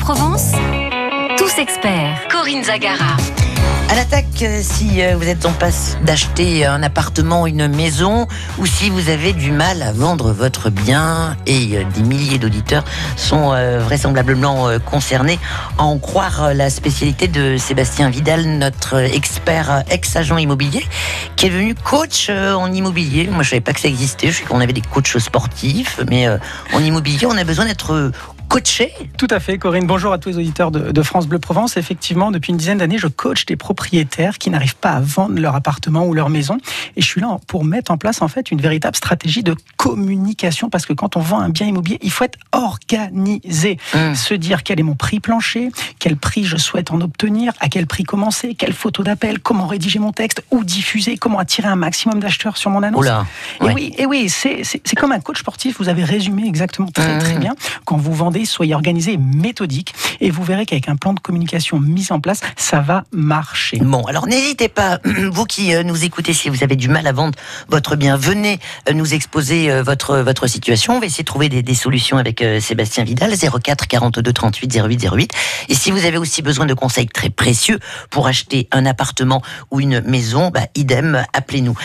Provence, tous experts. Corinne Zagara. À l'attaque, si vous êtes en passe d'acheter un appartement, une maison, ou si vous avez du mal à vendre votre bien, et des milliers d'auditeurs sont vraisemblablement concernés, à en croire la spécialité de Sébastien Vidal, notre expert ex-agent immobilier, qui est devenu coach en immobilier. Moi, je savais pas que ça existait. Je sais qu'on avait des coachs sportifs, mais en immobilier, on a besoin d'être coaché. Tout à fait, Corinne. Bonjour à tous les auditeurs de France Bleu Provence. Effectivement, depuis une dizaine d'années, je coach des propriétaires qui n'arrivent pas à vendre leur appartement ou leur maison. Et je suis là pour mettre en place en fait une véritable stratégie de communication, parce que quand on vend un bien immobilier, il faut être organisé. Se dire quel est mon prix plancher, quel prix je souhaite en obtenir, à quel prix commencer, quelle photo d'appel, comment rédiger mon texte, où diffuser, comment attirer un maximum d'acheteurs sur mon annonce. Oula, ouais. Et oui, c'est comme un coach sportif. Vous avez résumé exactement très bien. Quand vous vendez, soyez organisé et méthodique, et vous verrez qu'avec un plan de communication mis en place, ça va marcher. Bon, alors n'hésitez pas, vous qui nous écoutez, si vous avez du mal à vendre votre bien, venez nous exposer votre situation. On va essayer de trouver des solutions avec Sébastien Vidal, 04 42 38 08 08. Et si vous avez aussi besoin de conseils très précieux pour acheter un appartement ou une maison, idem, appelez-nous.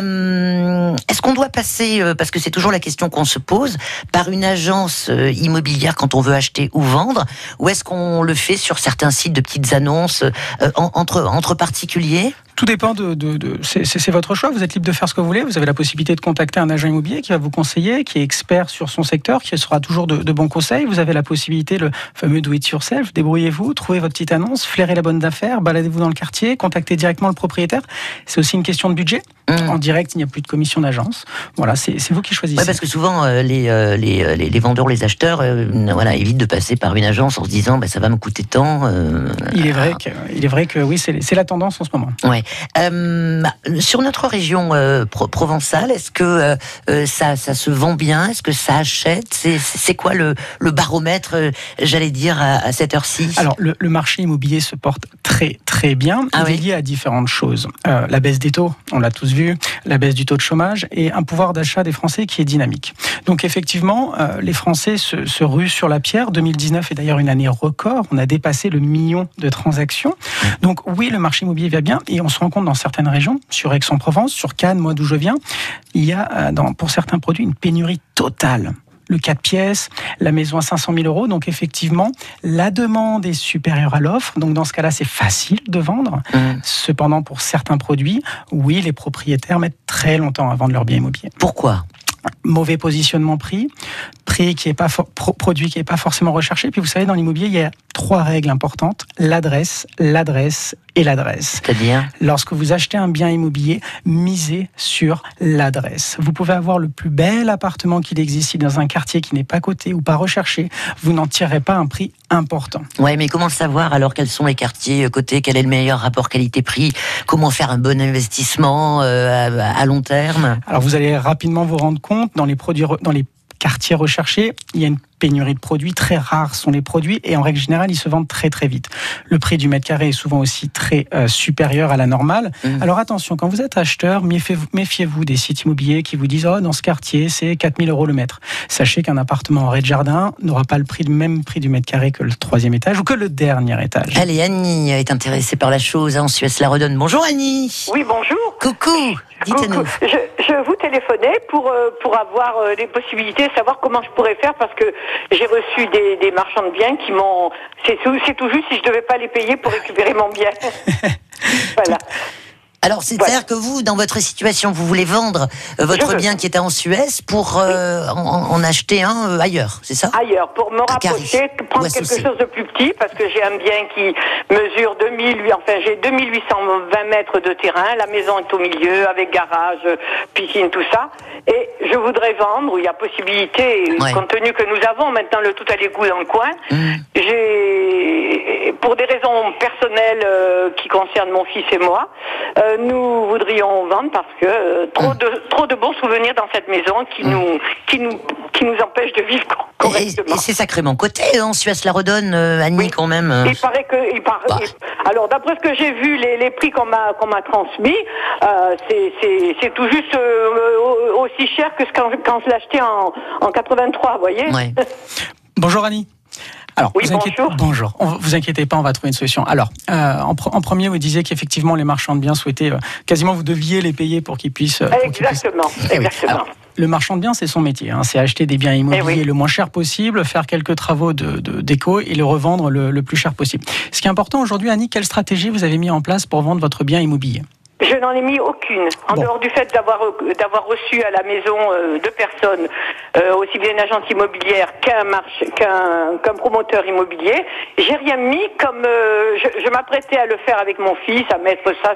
Est-ce qu'on doit passer, parce que c'est toujours la question qu'on se pose, par une agence immobilière quand on veut acheter ou vendre, ou est-ce qu'on le fait sur certains sites de petites annonces entre particuliers ? Tout dépend c'est votre choix. Vous êtes libre de faire ce que vous voulez. Vous avez la possibilité de contacter un agent immobilier qui va vous conseiller, qui est expert sur son secteur, qui sera toujours de bons conseils. Vous avez la possibilité, le fameux do it yourself, débrouillez-vous, trouvez votre petite annonce, flairez la bonne d'affaires, baladez-vous dans le quartier, contactez directement le propriétaire. C'est aussi une question de budget. En direct, il n'y a plus de commission d'agence. Voilà, c'est vous qui choisissez. Ouais, parce que souvent, les vendeurs, les acheteurs, évitent de passer par une agence en se disant ça va me coûter tant. Il est vrai que oui, c'est la tendance en ce moment. Ouais. Sur notre région provençale, est-ce que ça se vend bien ? Est-ce que ça achète ? C'est quoi le baromètre, j'allais dire, à cette heure-ci ? Alors, le marché immobilier se porte très très bien. Il est lié à différentes choses. La baisse des taux, on l'a tous vu, la baisse du taux de chômage et un pouvoir d'achat des Français qui est dynamique. Donc effectivement, les Français se ruent sur la pierre. 2019 est d'ailleurs une année record. On a dépassé le million de transactions. Donc oui, le marché immobilier va bien, et on se rend compte dans certaines régions, sur Aix-en-Provence, sur Cannes, moi d'où je viens, il y a pour certains produits une pénurie totale. Le 4 pièces, la maison à 500 000 euros. Donc effectivement, la demande est supérieure à l'offre. Donc dans ce cas-là, c'est facile de vendre. Cependant, pour certains produits, oui, les propriétaires mettent très longtemps à vendre leur bien immobilier. Pourquoi ? Mauvais positionnement prix qui est pas produit qui est pas forcément recherché. Puis vous savez, dans l'immobilier, il y a 3 règles importantes: l'adresse et l'adresse. C'est-à-dire ? Lorsque vous achetez un bien immobilier, misez sur l'adresse. Vous pouvez avoir le plus bel appartement qu'il existe dans un quartier qui n'est pas coté ou pas recherché, vous n'en tirerez pas un prix important. Ouais, mais comment savoir alors quels sont les quartiers cotés, quel est le meilleur rapport qualité-prix, comment faire un bon investissement à long terme ? Alors vous allez rapidement vous rendre compte, dans les quartiers recherchés, il y a une pénurie de produits. Très rares sont les produits, et en règle générale, ils se vendent très très vite. Le prix du mètre carré est souvent aussi très supérieur à la normale. Alors attention, quand vous êtes acheteur, méfiez-vous des sites immobiliers qui vous disent « dans ce quartier, c'est 4 000 euros le mètre ». Sachez qu'un appartement en rez-de-jardin n'aura pas le même prix du mètre carré que le 3e étage ou que le dernier étage. Allez, Annie est intéressée par la chose en Suez-la-Redonne. Bonjour Annie. Oui, bonjour. Coucou, dites-nous. Je vous téléphonais pour avoir les possibilités, savoir comment je pourrais faire, parce que j'ai reçu des marchands de biens qui m'ont... C'est tout juste si je devais pas les payer pour récupérer mon bien. Voilà. Alors, c'est-à-dire que vous, dans votre situation, vous voulez vendre votre bien qui est en Suez pour en acheter un ailleurs, c'est ça ? Ailleurs, pour me rapprocher, prendre quelque chose de plus petit, parce que j'ai un bien qui mesure j'ai 2820 mètres de terrain, la maison est au milieu, avec garage, piscine, tout ça, et je voudrais vendre, où il y a possibilité, compte tenu que nous avons maintenant le tout à l'égout dans le coin, pour des raisons personnelles qui concernent mon fils et moi, nous voudrions vendre parce que trop de bons souvenirs dans cette maison qui nous empêchent de vivre correctement. Et c'est sacrément coté en Suez-la-Redonne, Annie, quand même. Il paraît que... Alors, d'après ce que j'ai vu, les prix qu'on m'a transmis, c'est tout juste aussi cher que quand je l'achetais en 83, vous voyez. Ouais. Bonjour Annie. Alors, oui, bonjour. Vous inquiétez pas, on va trouver une solution. Alors, en premier, vous disiez qu'effectivement, les marchands de biens souhaitaient quasiment vous deviez les payer pour qu'ils puissent. Exactement. Alors, le marchand de biens, c'est son métier. C'est acheter des biens immobiliers le moins cher possible, faire quelques travaux d'éco et le revendre le plus cher possible. Ce qui est important aujourd'hui, Annie, quelle stratégie vous avez mis en place pour vendre votre bien immobilier ? Je n'en ai mis aucune. En dehors du fait d'avoir reçu à la maison deux personnes, aussi bien une agente immobilière qu'un promoteur immobilier, j'ai rien mis comme je m'apprêtais à le faire avec mon fils, à mettre ça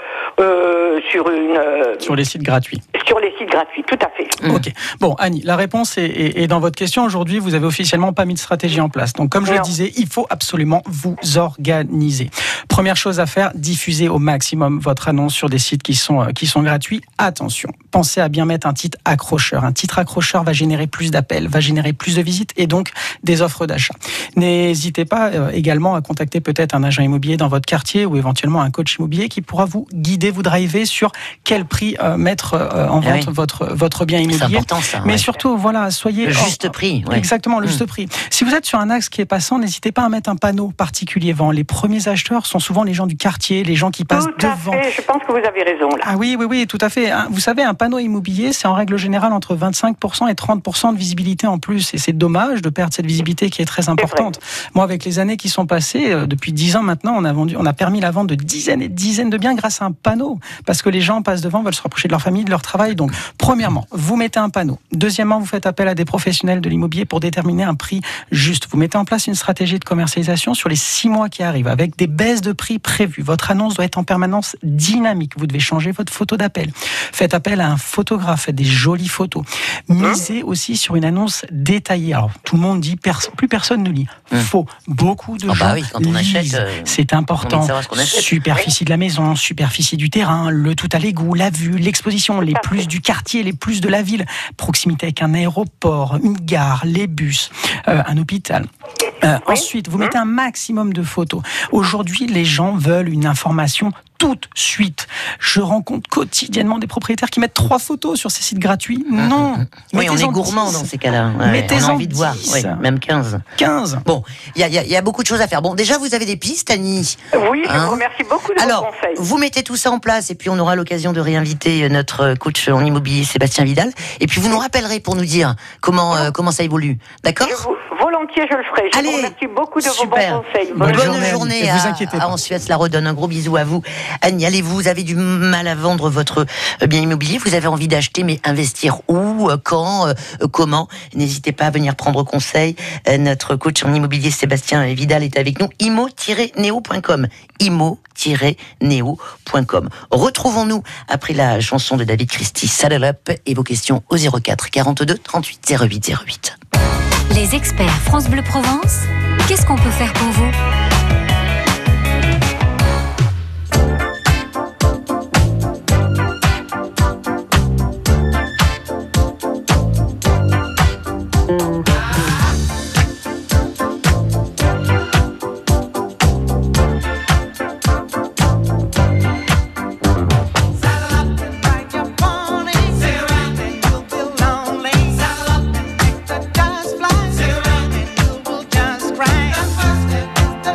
sur les sites gratuits. Sur les sites gratuits, tout à fait. Ok. Bon, Annie, la réponse est dans votre question. Aujourd'hui, vous avez officiellement pas mis de stratégie en place. Donc, comme je le disais, il faut absolument vous organiser. Première chose à faire, diffuser au maximum votre annonce sur des sites qui sont gratuits. Attention, pensez à bien mettre un titre accrocheur. Un titre accrocheur va générer plus d'appels, va générer plus de visites et donc des offres d'achat. N'hésitez pas également à contacter peut-être un agent immobilier dans votre quartier ou éventuellement un coach immobilier qui pourra vous guider, vous driver sur quel prix mettre en vente votre bien immobilier. C'est important ça. Mais surtout, voilà, soyez... Le juste prix. Ouais. Exactement, le juste prix. Si vous êtes sur un axe qui est passant, n'hésitez pas à mettre un panneau particulier vent. Les premiers acheteurs sont souvent les gens du quartier, les gens qui passent devant. Tout à fait, je pense que vous avez raison là. Ah oui, tout à fait. Vous savez, un panneau immobilier, c'est en règle générale entre 25% et 30% de visibilité en plus. Et c'est dommage de perdre cette visibilité qui est très importante. Moi, avec les années qui sont passées, depuis 10 ans maintenant, on a permis la vente de dizaines et dizaines de biens grâce à un panneau. Parce que les gens passent devant, veulent se rapprocher de leur famille, de leur travail. Donc, premièrement, vous mettez un panneau. Deuxièmement, vous faites appel à des professionnels de l'immobilier pour déterminer un prix juste. Vous mettez en place une stratégie de commercialisation sur les 6 mois qui arrivent, avec des baisses de prix prévues. Votre annonce doit être en permanence dynamique. Vous devez changer votre photo d'appel. Faites appel à un photographe, faites des jolies photos. Misez aussi sur une annonce détaillée. Alors, tout le monde dit, plus personne ne lit. Faux. Beaucoup de gens quand on lisent. achète, c'est important. Superficie de la maison, superficie du terrain, le tout à l'égout, la vue, l'exposition, les plus du quartier, les plus de la ville, proximité avec un aéroport, une gare, les bus, un hôpital. Ensuite, vous mettez un maximum de photos. Aujourd'hui, les gens veulent une information tout de suite. Je rencontre quotidiennement des propriétaires qui mettent 3 photos sur ces sites gratuits. Non. Oui, on est gourmand dans ces cas-là. Ouais, on a envie de voir. Oui, même 15. 15. Bon, il y a beaucoup de choses à faire. Bon, déjà, vous avez des pistes, Annie. Oui, je vous remercie beaucoup de vos conseils. Vous mettez tout ça en place et puis on aura l'occasion de réinviter notre coach en immobilier, Sébastien Vidal. Et puis vous nous rappellerez pour nous dire comment ça évolue. D'accord ? Volontiers, je le ferai. Je vous remercie beaucoup de vos bons conseils. Bonne journée à En Suède, la redonne. Un gros bisou à vous. Annie, allez, vous avez du mal à vendre votre bien immobilier. Vous avez envie d'acheter, mais investir où, quand, comment ? N'hésitez pas à venir prendre conseil. Notre coach en immobilier, Sébastien Vidal, est avec nous. imo-neo.com. imo-neo.com. Retrouvons-nous après la chanson de David Christie, Saddle Up, et vos questions au 04 42 38 08 08. Les experts France Bleu Provence, qu'est-ce qu'on peut faire pour vous ? Just cry.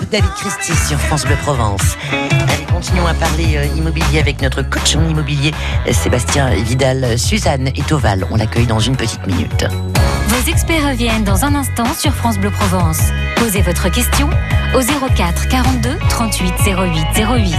David Christie sur France Bleu Provence. Allez, continuons à parler immobilier avec notre coach en immobilier, Sébastien Vidal. Suzanne est au Val. On l'accueille dans une petite minute. Vos experts reviennent dans un instant sur France Bleu Provence. Posez votre question au 04 42 38 08 08.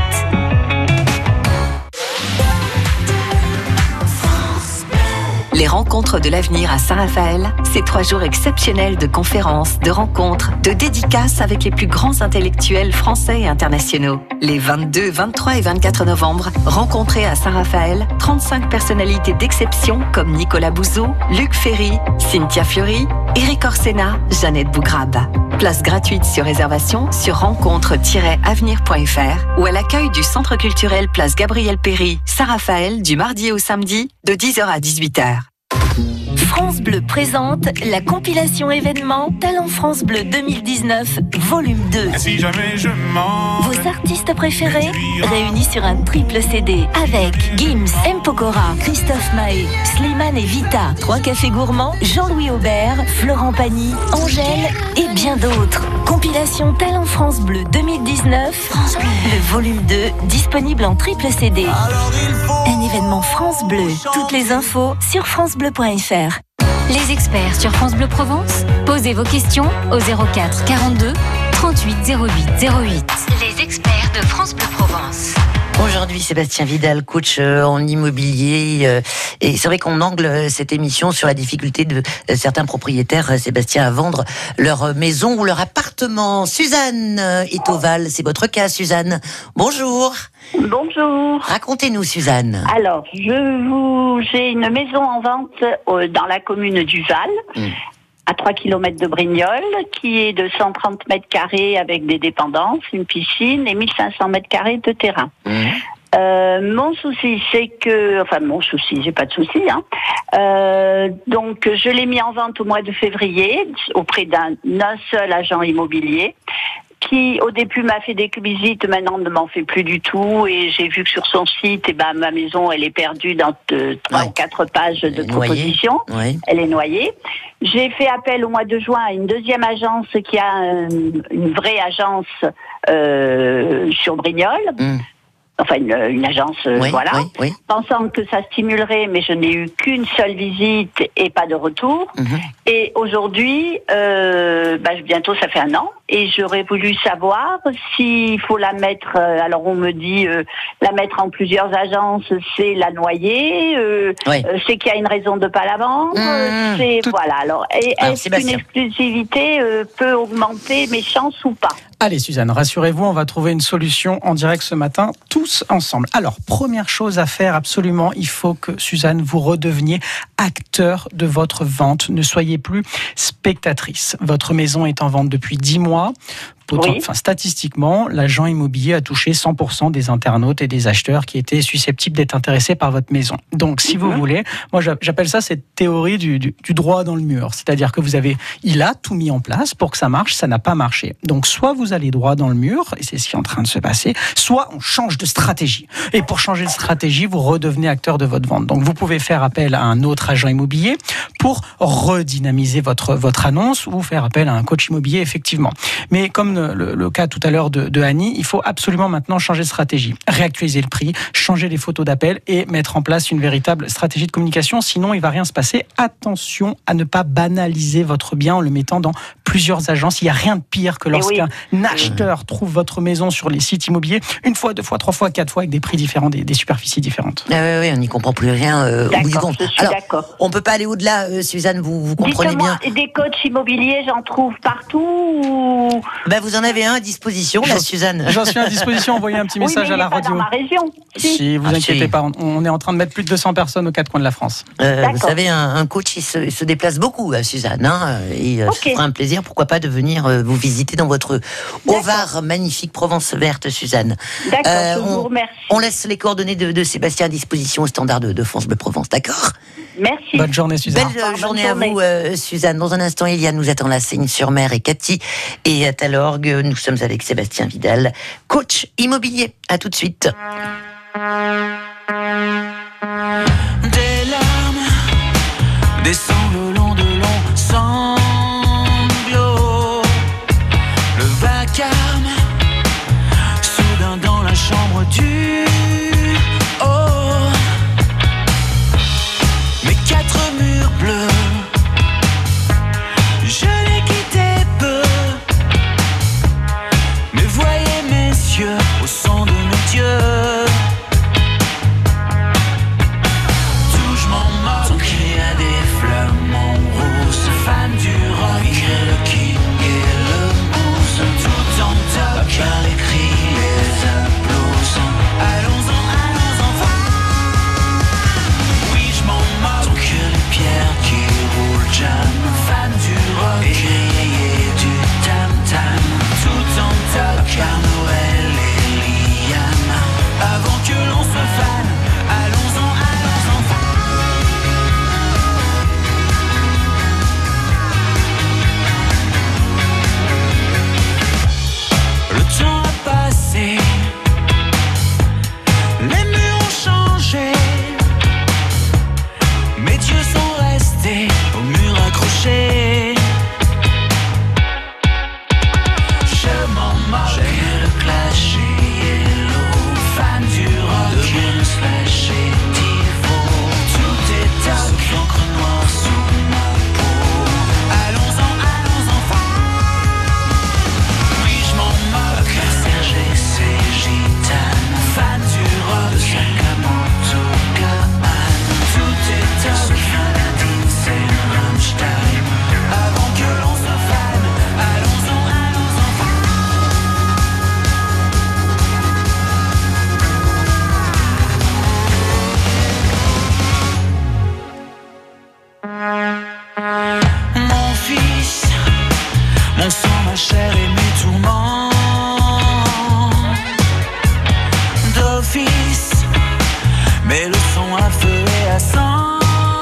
Les rencontres de l'avenir à Saint-Raphaël, c'est 3 jours exceptionnels de conférences, de rencontres, de dédicaces avec les plus grands intellectuels français et internationaux. Les 22, 23 et 24 novembre, rencontrez à Saint-Raphaël 35 personnalités d'exception comme Nicolas Bouzeau, Luc Ferry, Cynthia Fleury, Éric Orsena, Jeannette Bougrabe. Place gratuite sur réservation sur rencontre-avenir.fr ou à l'accueil du Centre culturel Place Gabriel Péry, Saint-Raphaël, du mardi au samedi, de 10h à 18h. France Bleu présente la compilation événement Talent France Bleu 2019, volume 2. Si jamais je mens, vos artistes préférés réunis sur un triple CD avec Gims, M. Pokora, Christophe Mahé, Slimane et Vita, 3 cafés gourmands, Jean-Louis Aubert, Florent Pagny, Angèle et bien d'autres. Compilation Talent France Bleu 2019, le volume 2, disponible en triple CD. Un événement France Bleu. Toutes les infos sur francebleu.fr. Les experts sur France Bleu Provence, posez vos questions au 04 42 38 08 08. Les experts de France Bleu Provence. Aujourd'hui, Sébastien Vidal, coach en immobilier. Et c'est vrai qu'on angle cette émission sur la difficulté de certains propriétaires, Sébastien, à vendre leur maison ou leur appartement. Suzanne est au Val. C'est votre cas, Suzanne. Bonjour. Bonjour. Racontez-nous, Suzanne. Alors, j'ai une maison en vente dans la commune du Val. À 3 km de Brignoles, qui est de 130 mètres carrés avec des dépendances, une piscine et 1500 mètres carrés de terrain. Mon souci, c'est que... Enfin, mon souci, j'ai pas de souci. Donc, je l'ai mis en vente au mois de février auprès d'un seul agent immobilier qui, au début, m'a fait des visites, maintenant ne m'en fait plus du tout. Et j'ai vu que sur son site, ma maison, elle est perdue dans 3 ou 4 pages de propositions. Elle est noyée. J'ai fait appel au mois de juin à une deuxième agence qui a une vraie agence sur Brignoles. Enfin, une agence, pensant que ça stimulerait, mais je n'ai eu qu'une seule visite et pas de retour. Et aujourd'hui, bientôt ça fait 1 an, et j'aurais voulu savoir s'il faut la mettre, alors on me dit la mettre en plusieurs agences, c'est la noyer, c'est qu'il y a une raison de pas la vendre, voilà. Alors, est-ce qu'une exclusivité peut augmenter mes chances ou pas? Allez Suzanne, rassurez-vous, on va trouver une solution en direct ce matin, tous ensemble. Alors, première chose à faire absolument, il faut que Suzanne, vous redeveniez acteur de votre vente. Ne soyez plus spectatrice. Votre maison est en vente depuis 10 mois. Statistiquement, l'agent immobilier a touché 100% des internautes et des acheteurs qui étaient susceptibles d'être intéressés par votre maison. Donc, si vous voulez, moi j'appelle ça cette théorie du droit dans le mur. C'est-à-dire que il a tout mis en place pour que ça marche, ça n'a pas marché. Donc, soit vous allez droit dans le mur, et c'est ce qui est en train de se passer, soit on change de stratégie. Et pour changer de stratégie, vous redevenez acteur de votre vente. Donc, vous pouvez faire appel à un autre agent immobilier pour redynamiser votre annonce ou faire appel à un coach immobilier, effectivement. Mais comme le cas tout à l'heure de Annie, il faut absolument maintenant changer de stratégie, réactualiser le prix, changer les photos d'appel et mettre en place une véritable stratégie de communication, sinon il ne va rien se passer. Attention à ne pas banaliser votre bien en le mettant dans plusieurs agences. Il n'y a rien de pire que lorsqu'un acheteur trouve votre maison sur les sites immobiliers 1 fois, 2 fois, 3 fois, 4 fois avec des prix différents, des superficies différentes. Oui, on n'y comprend plus rien au bout du compte. Alors, on ne peut pas aller au-delà, Suzanne, vous comprenez bien. Des coachs immobiliers, j'en trouve partout ou... Vous en avez un à disposition, là, Suzanne. J'en suis à disposition, envoyez un petit message à la radio. Pas dans ma région. Si, vous inquiétez pas, on est en train de mettre plus de 200 personnes aux 4 coins de la France. Vous savez, un coach, il se déplace beaucoup, Suzanne. Et ce sera un plaisir, pourquoi pas, de venir vous visiter dans votre Au-Var magnifique Provence verte, Suzanne. D'accord, je vous remercie. On laisse les coordonnées de Sébastien à disposition au standard de France Bleu Provence, d'accord? Merci. Bonne journée, Suzanne. Belle journée à vous, Suzanne. Dans un instant, Eliane nous attend la Seigne-sur-Mer et Cathy. Et à Talorgue, nous sommes avec Sébastien Vidal, coach immobilier. À tout de suite. Des larmes descendent le long de longs sanglots. Le vacarme du haut. Mes 4 murs bleus, je les quittais peu. Mais voyez mes yeux au son de mes dieux. Touche mon mort, ton cri à des fleurs, mon rose, fan du rock, le king et le mousse. Tout en top, car les cris, les applaudissements. Allons-en, allons-en, oui, je m'en moque, ton cœur de pierre qui roule, jam. Fan du rock, et du tam-tam. Tout en top, car Noël et Liam. Avant que l'on se fane, allons-en, allons-en, le temps a passé, les murs ont changé, mes dieux sont restés au mur accrochés. Je m'en moque, j'ai le clash yellow, fan du rock, de slash et Tivo. Tout est top, l'encre noire sous ma peau. Allons-en, allons-en, oui, je m'en moque, Serge et ses gitanes, fan du rock, Sakamoto Gaman. Tout est top, Nadine, c'est Rammstein. Avant que l'on se fane, allons-en, allons-en, mon fils, mon sang, ma chair et mes tourments. D'office, mes leçons à feu et à sang.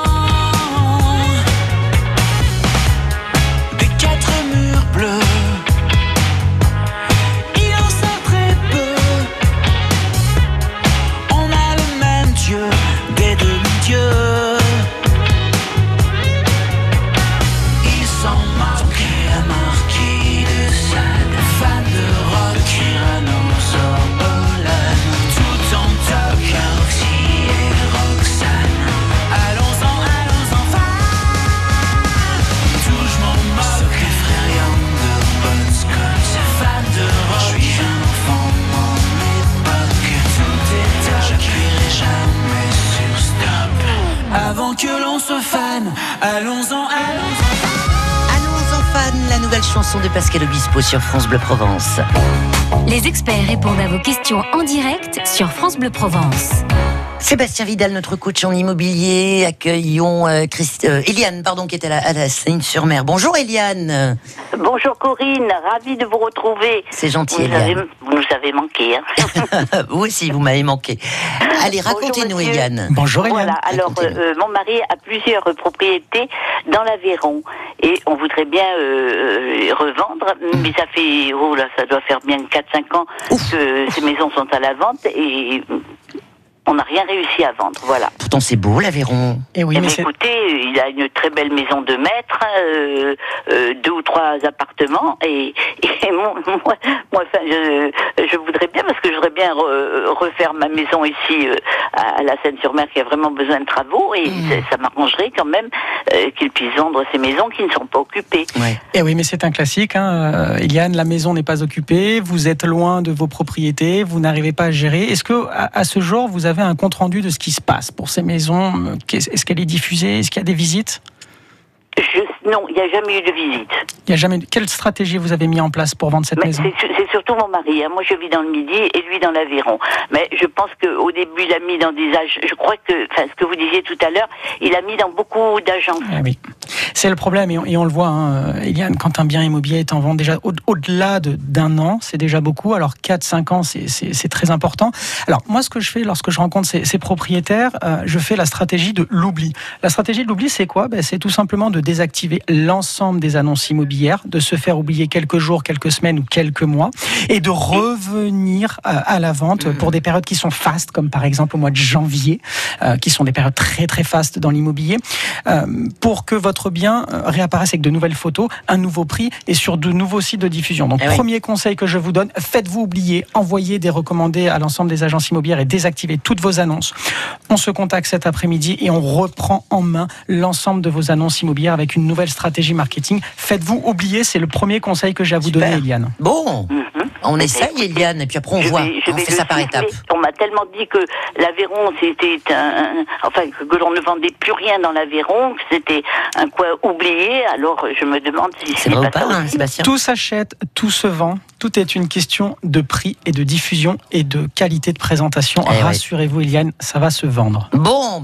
Des 4 murs bleus, il en sort très peu. On a le même Dieu, des demi-dieux. Ils s'en moquent, un marquis de Sade, fan de rock, Tyrannosaure, Olan. Tout en top, Roxy et Roxane. Allons-en, allons-en, touche mon moque, les frères Young de Bon Scott. Fan de rock, je suis un enfant de mon époque. Tout est top, j'appuierai jamais sur stop. Avant que l'on se fane, allons-en, allons-en. Allons-en fan, la nouvelle chanson de Pascal Obispo sur France Bleu Provence. Les experts répondent à vos questions en direct sur France Bleu Provence. Sébastien Vidal, notre coach en immobilier, accueillons Eliane, qui est à la Seine-sur-Mer. Bonjour Eliane. Bonjour Corinne, ravie de vous retrouver. C'est gentil Eliane. Vous nous avez manqué. Hein. Vous aussi, vous m'avez manqué. Allez, racontez-nous Eliane. Bonjour Eliane. Voilà, alors mon mari a plusieurs propriétés dans l'Aveyron et on voudrait bien revendre, mais ça fait, ça doit faire bien 4-5 ans que ces maisons sont à la vente et on n'a rien réussi à vendre, voilà. Pourtant c'est beau l'Aveyron. Et oui, mais écoutez, il a une très belle maison de maître, 2 ou 3 appartements, et moi, je voudrais bien, parce que je voudrais bien refaire ma maison ici à la Seine-sur-Mer qui a vraiment besoin de travaux, et ça m'arrangerait quand même qu'il puisse vendre ces maisons qui ne sont pas occupées. Ouais. Et oui, mais c'est un classique, hein. Eliane, la maison n'est pas occupée, vous êtes loin de vos propriétés, vous n'arrivez pas à gérer. Est-ce que à ce jour, vous avez un compte rendu de ce qui se passe pour ces maisons? Est-ce qu'elle est diffusée? Est-ce qu'il y a des visites? Non, il n'y a jamais eu de visite. Il y a jamais. Quelle stratégie vous avez mis en place pour vendre cette maison? C'est surtout mon mari. Hein. Moi, je vis dans le Midi et lui dans l'Aveyron. Mais je pense qu'au début, il a mis dans des âges. Je crois que, ce que vous disiez tout à l'heure, il a mis dans beaucoup d'agences. Ah oui, c'est le problème et on le voit, hein, Eliane, quand un bien immobilier est en vente déjà au-delà d'un an, c'est déjà beaucoup. Alors 4-5 ans, c'est très important. Alors moi, ce que je fais lorsque je rencontre ces propriétaires, je fais la stratégie de l'oubli. La stratégie de l'oubli, c'est quoi? C'est tout simplement de désactiver l'ensemble des annonces immobilières, de se faire oublier quelques jours, quelques semaines ou quelques mois, et de revenir à la vente pour des périodes qui sont fastes, comme par exemple au mois de janvier, qui sont des périodes très très fastes dans l'immobilier, pour que votre bien biens réapparaissent avec de nouvelles photos, un nouveau prix et sur de nouveaux sites de diffusion. Donc, premier conseil que je vous donne, faites-vous oublier, envoyez des recommandés à l'ensemble des agences immobilières et désactivez toutes vos annonces. On se contacte cet après-midi et on reprend en main l'ensemble de vos annonces immobilières avec une nouvelle stratégie marketing. Faites-vous oublier, c'est le premier conseil que j'ai à vous donner, Eliane. Bon, on essaye, Eliane, et puis après on voit, on fait ça par étapes. On m'a tellement dit que l'Aveyron, c'était que l'on ne vendait plus rien dans l'Aveyron, que c'était un coin oublié, alors je me demande si c'est vrai ou pas, Sébastien. Tout s'achète, tout se vend, tout est une question de prix et de diffusion et de qualité de présentation. Rassurez-vous, Eliane, ça va se vendre. Bon,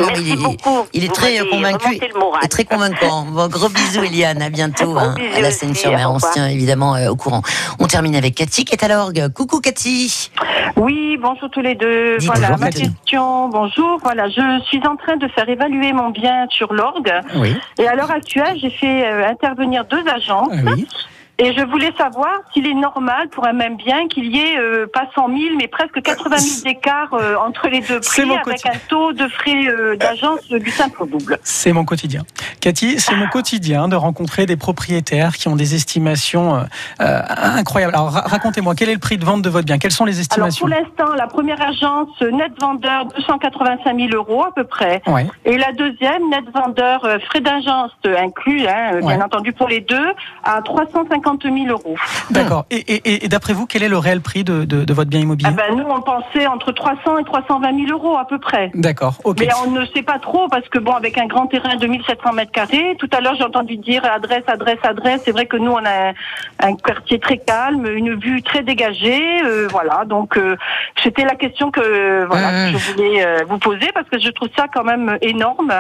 il est très convaincu et très convaincant. Bon, gros bisous, Eliane, à bientôt. À la Seine-sur-Mer, on se tient évidemment au courant. On termine avec Cathy qui est à l'orgue. Coucou Cathy. Oui, bonjour tous les deux. Voilà ma question. Bonjour. Voilà, je suis en train de faire évaluer mon bien sur l'orgue. Oui. Et à l'heure actuelle, j'ai fait intervenir 2 agences. Oui. Et je voulais savoir s'il est normal pour un même bien qu'il y ait pas 100 000 mais presque 80 000 d'écart entre les deux prix avec un taux de frais d'agence du simple au double. C'est mon quotidien. Cathy, c'est mon quotidien de rencontrer des propriétaires qui ont des estimations incroyables. Alors racontez-moi, quel est le prix de vente de votre bien? Quelles sont les estimations? Alors pour l'instant, la première agence, net vendeur, 285 000 € à peu près. Ouais. Et la deuxième, net vendeur, frais d'agence inclus, bien entendu pour les deux, à 350 000 €. D'accord. Et d'après vous, quel est le réel prix de votre bien immobilier? Nous, on pensait entre 300 et 320 000 € à peu près. D'accord. Ok. Mais on ne sait pas trop parce que avec un grand terrain de 2700 mètres carrés, tout à l'heure j'ai entendu dire adresse. C'est vrai que nous, on a un quartier très calme, une vue très dégagée. Voilà. Donc, c'était la question que je voulais vous poser parce que je trouve ça quand même énorme.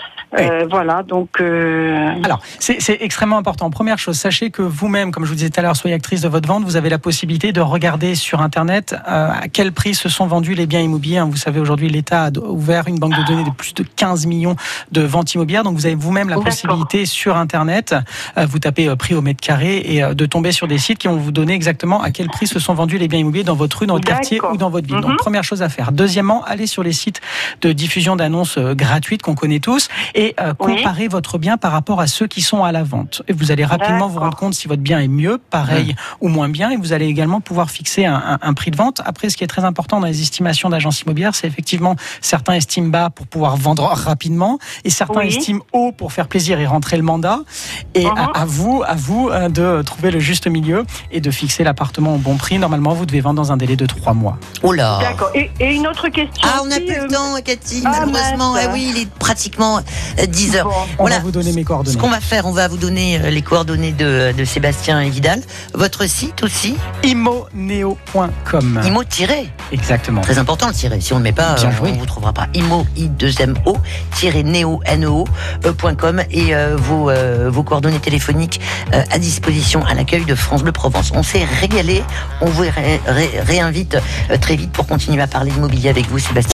Voilà. Donc. Alors, c'est extrêmement important. Première chose, sachez que vous-même, comme je vous disais tout à l'heure, soyez actrice de votre vente, vous avez la possibilité de regarder sur Internet à quel prix se sont vendus les biens immobiliers. Vous savez, aujourd'hui, l'État a ouvert une banque de données de plus de 15 millions de ventes immobilières. Donc, vous avez vous-même la possibilité sur Internet, vous tapez prix au mètre carré et de tomber sur des sites qui vont vous donner exactement à quel prix se sont vendus les biens immobiliers dans votre rue, dans votre quartier ou dans votre ville. Donc, première chose à faire. Deuxièmement, allez sur les sites de diffusion d'annonces gratuites qu'on connaît tous et comparez votre bien par rapport à ceux qui sont à la vente. Et vous allez rapidement vous rendre compte si votre bien est mieux, pareil ou moins bien, et vous allez également pouvoir fixer un prix de vente. Après, ce qui est très important dans les estimations d'agences immobilières, c'est effectivement certains estiment bas pour pouvoir vendre rapidement et certains estiment haut pour faire plaisir et rentrer le mandat. Et à vous de trouver le juste milieu et de fixer l'appartement au bon prix. Normalement, vous devez vendre dans un délai de 3 mois. Oh là. D'accord. Et une autre question. On n'a plus le temps, Cathy, malheureusement. Il est pratiquement 10 heures. Bon, on va vous donner mes coordonnées. Ce qu'on va faire, on va vous donner les coordonnées de Sébastien Vidal. Votre site aussi? imoneo.com. Imo-. Exactement. Très important le tiret. Si on ne le met pas, on ne vous trouvera pas. imo-neo.com et vos coordonnées téléphoniques à disposition à l'accueil de France Bleu Provence. On s'est régalé. On vous réinvite très vite pour continuer à parler immobilier avec vous, Sébastien.